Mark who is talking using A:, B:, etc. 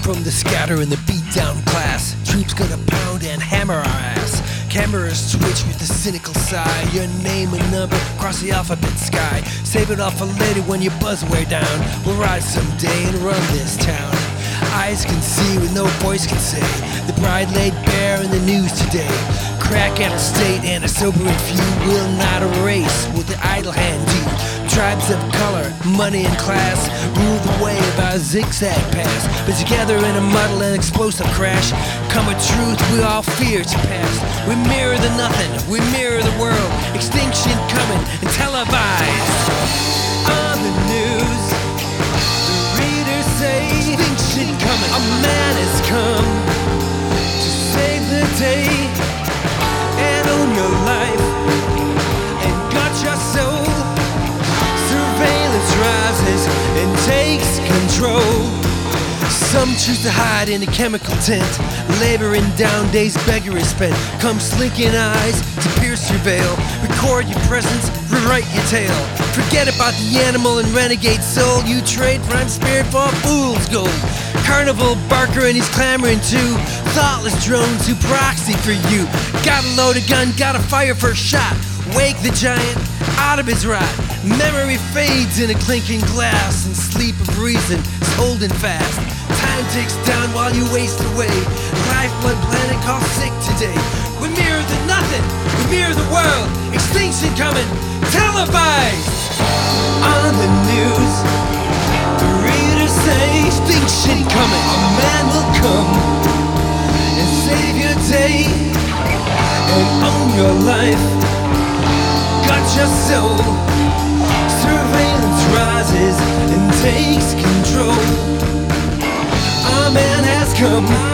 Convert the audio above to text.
A: from the scatter and the beat-down class. Troops gonna pound and hammer our ass. Cameras twitch with the cynical sigh. Your name and number across the alphabet sky. Save it all for later when your buzz wear down. We'll rise someday and run this town. Eyes can see what no voice can say. The bride laid bare in the news today. Crack at a state and a sobering few will not erase what the idle hand do. Tribes of color, money and class rule the way by a zigzag pass. But together in a muddle and explosive crash come a truth we all fear to pass. We mirror the nothing, we mirror the world. Extinction coming and televised on the news. The readers say extinction coming. A man has come to save the day and own your life and got your soul. Surveillance rises and takes control. Some choose to hide in a chemical tent. Laboring down days beggar is spent. Come slinking eyes to pierce your veil. Record your presence, rewrite your tale. Forget about the animal and renegade soul. You trade prime spirit for fool's gold. Carnival barker and he's clamoring too. Thoughtless drones who proxy for you. Gotta load a gun, gotta fire first shot. Wake the giant out of his rot. Memory fades in a clinking glass, and sleep of reason is holding fast. Time ticks down while you waste away. Lifeblood planet called sick today. We mirror the nothing, we mirror the world. Extinction coming, televised on the news. The readers say extinction coming. A man will come and save your day and own your life. Got your soul. Surveillance rises and takes control. A man has come